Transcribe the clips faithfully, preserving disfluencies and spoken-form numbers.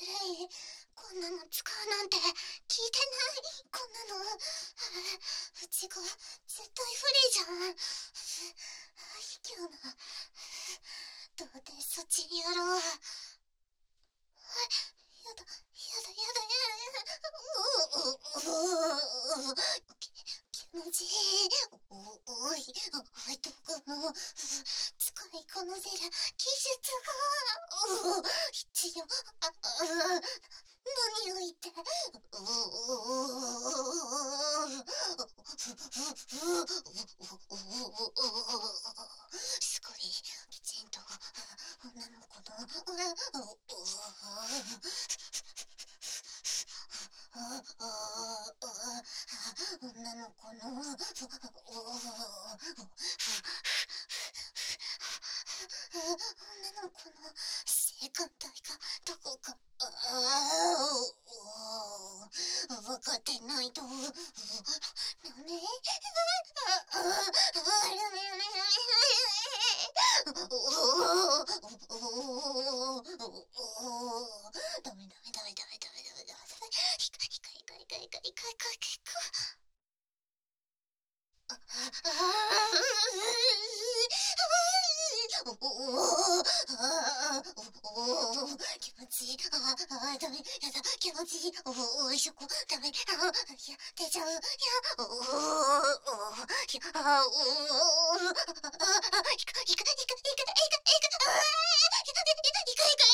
ずるい。こんなの使うなんて聞いてない。こんなの。うちが絶対不利じゃん。卑怯な。どうでそっちにやろう。やだ、やだ、やだ、やだ。気持ちいい。お、おい、おい、どこの使いこなせる技術が必要。あ、あ、何を言って。すごいきちんと女の子の女の子の女の子の性感帯がどこか分かってないとダメ。ダメダメダメダメダメダメダメダメ。ひかひかひかひかひかひかひかひか。ああ気持ちいい。ああダメやだ気持ちいい。おおいそこダメ。あいや出ちゃう。いやおおいやあおおあひかひかひかひかひかひかひかあひかひかひかひかひかひかひかひかひか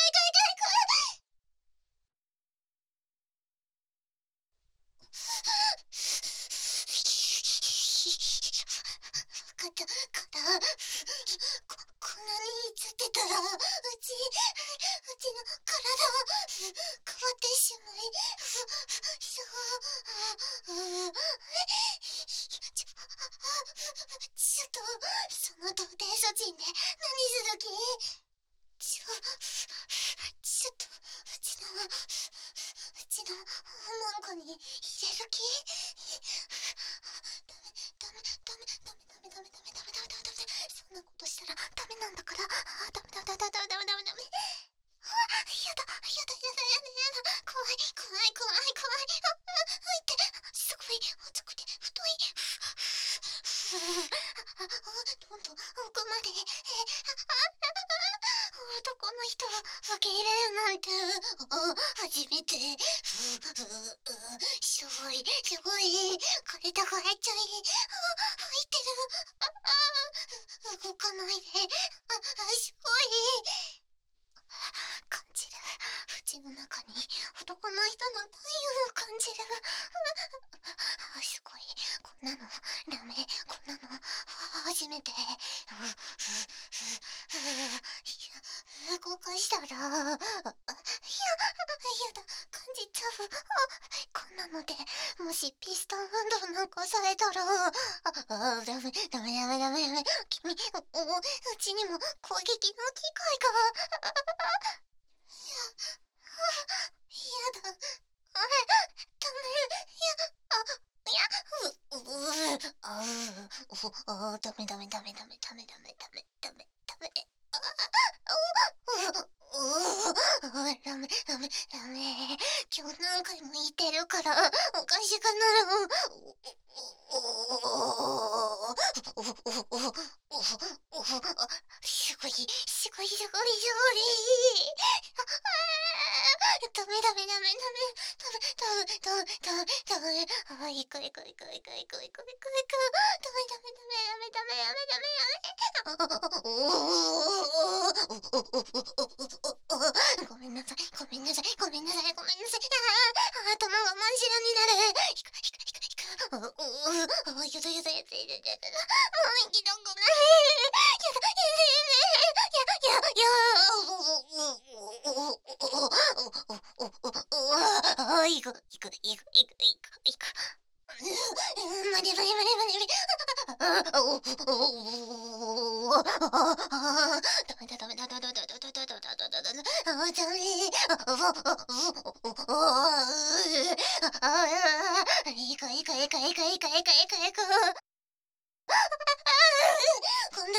肩肩ここんなにつってたらうちうちの体変わってしまいそうちょちょっとその童貞処置で何する気ちょちょっとうちのうちの門戸に入れる気ダメダメダメダメダメダメダメダメダメダメダメそんなことしたらダメなんだからダメダメダメダメダメダメダメやだやだやだやだやだ怖い怖い怖い怖いああ痛いすごい遅くて太いどんどん奥まで男の人を受け入れるなんて初めてすごいすごい体が入っちゃい入ってる動かないですごい感じる口の中に男の人の体温を感じるすごいこんなのダメこんなの初めて動かしたらいややだ感じちゃうこんなのでもしピストン運動なんかされたらあダメダメダメダメダメ君うちにも攻撃の機会がやだあれダメいやあいやううああダメダメダメダメダメダメダメダメダメあダメダメダメ今日何回も言ってるからおかしくなるすごいすごいすごいすごいダメダメダメダメダメダメダメダメダメあいくいくいくいくいくいくいくいくダメダメダメダメダメダメダメごめんなさいごめんなさいごめんなさいごめんなさい頭が真っ白になるひかひかひかひかあやだやだやだやだやだあ息どんごめんやだやだやだやだやややいくいくいくいくいくいく無理無理無理無理無理ダメだダメだダメだダメだダメだダメだダメいくいくいくいくいくいくいくいく今度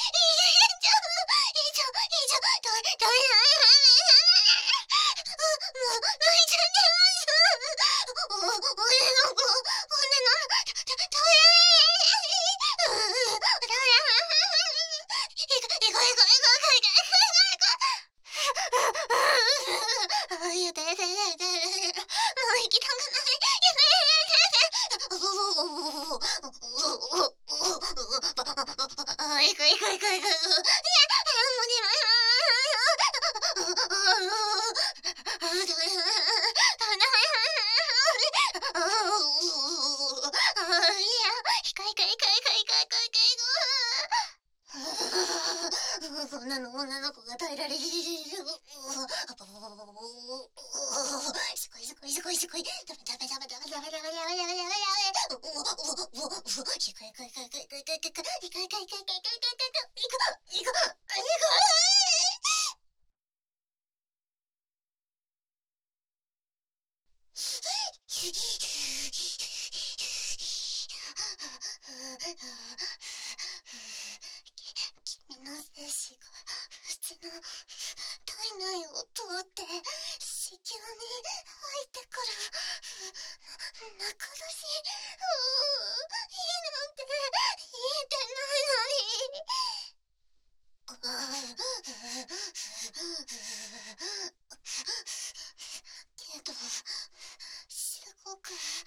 ダメだ。もう、泣いちゃってます。お、女の子、女の、た、た、ダメ。ダメだ。行こう、行こう、行こう、行こう、行こう、行こう。あ、やだやだやだやだ。もう行きたくない。やだやだやだ。おおおおおおおおあ、行く行く行く行く。いや、もうでも。女の女の子が耐えられる。すごいすごいすごいすごい。ダメダメダメダメダメダメダメダメダメダメ。おおおおおお。行く行く行く行く行く行く行く行く行く行く行く行く行く行く行く行く。君の精子がうちの体内を通って子宮に入ってくる。泣くだし、うー、いいなんて言えてないのに。けど、すごく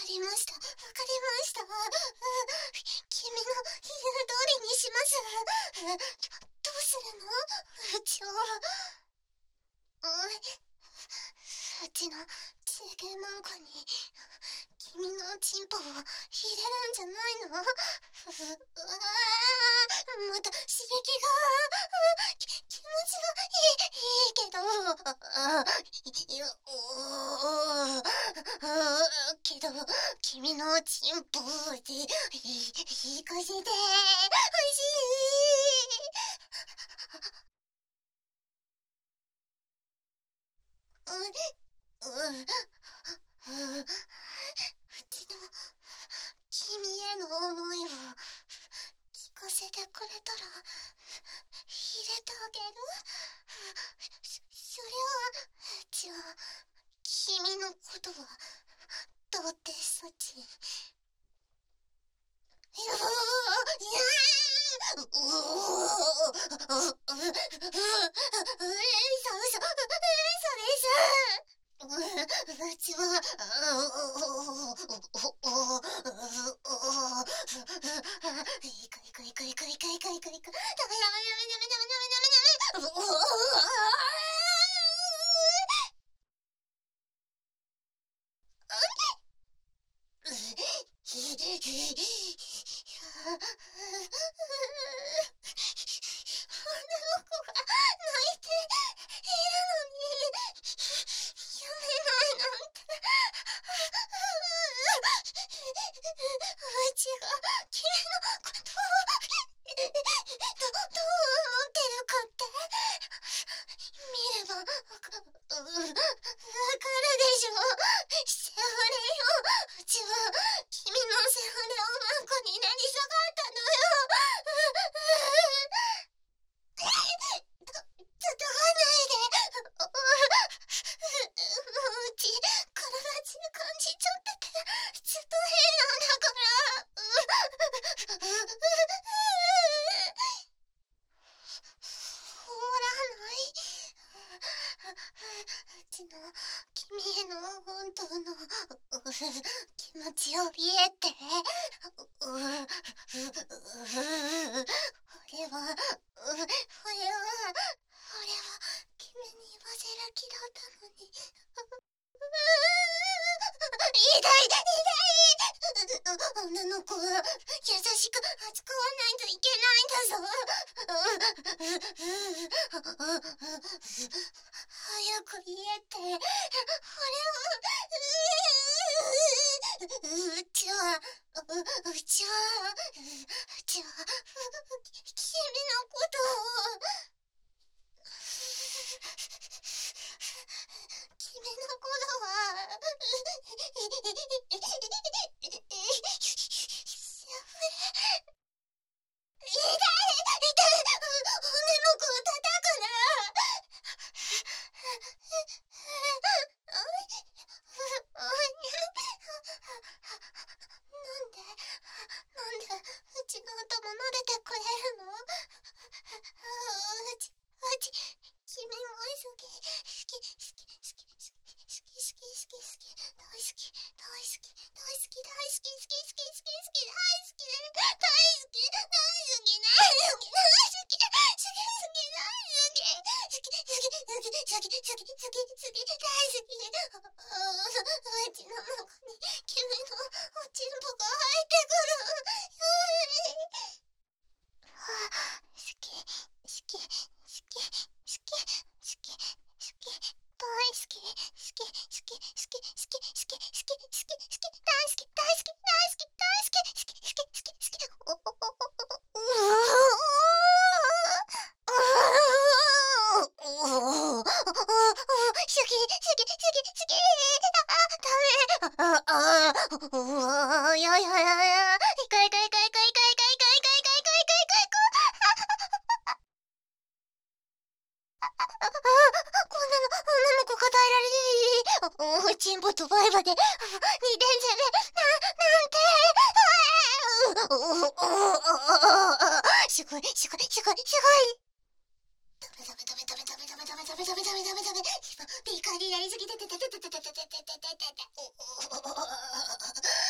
りました。わかりました。君の言う通りにします。どうするの？うちを。うちのチーゲーマンコに君のチンポを入れるんじゃないの？うわー、また刺激がき気持ちがいい、いいけど、あいやおーけど君のチンポでいい感じでおいしい。ううううちの君への思いを聞かせてくれたら入れてあげる。そそれはじゃあ君のことはどうってそっち。いやー、うおー、うううううう嘘嘘嘘です。うちは、いくいくいくいくいくいくいくいく、ダメダメダメダメダメダメダメダメダメ、女の子が泣いているのに読めないなんて。うちが君のことをど、どう思ってるかって見ればわか、わかるでしょ。セフレよ。うちは君のセフレおまんこになり下がったのよ。た、戦わないで。うち、体中感じちゃってて、ずっと変なんだから。ほらない。うちの君への本当の気持ちを見えて。俺は、俺は、俺は、君に言わせる気だったのに。痛い痛い。女の子は優しく扱わないといけないんだぞ。早く言えて。俺は、うちは、うちは、うちは、君のことを、君のことは、痛い痛い。女の子を叩くな。なんでなんでうちの頭撫でてくれるの？うち、うち、君も好き、好き、好き、好き、好き、好き、好き、好き、好き、大好き、大好き、大好き、大好き、好き、好き、好き、好き、大好き、大好き、大好き、大好き、大好き、大好き、好き、大好き、好き、好き、好き、好き、好き、好き、好き、大好き。うちの中に君のおちんぽが入ってくる。好き、好き、好き、好き、好き、好き、大好き、好き、好き、好き、好き、好き、好き、好き、好き、大好き、大好き、大好き、大好き、好き、好き、好き、好き、おおおおおおおお好き、好き、好き、好き、あ、ダメ。あ、あ、おお、やややや、いかいかいかいかいかいかいかいかいかいかいかいかいかい。あ、こんなの、女の子が耐えられない。お、チンポとバイバで、似てんじゃね、な、なんて。おおおお、すごい、すごい、すごい、すごい。ダメダメダメダメダメダメダメダメダメダメダメダメ。今、ピーカーになりすぎててててててててててててて。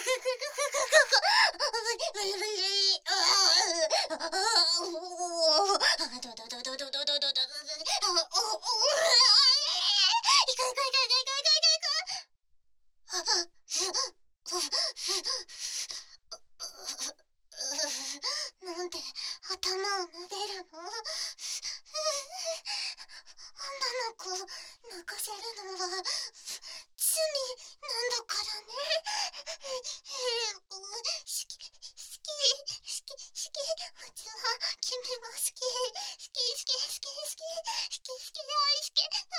なんで頭を撫でるの？女の子泣かせるのは罪なんだからね。好き好き好き好き、うちは君も好き好き好き好き好き好き好き大好き。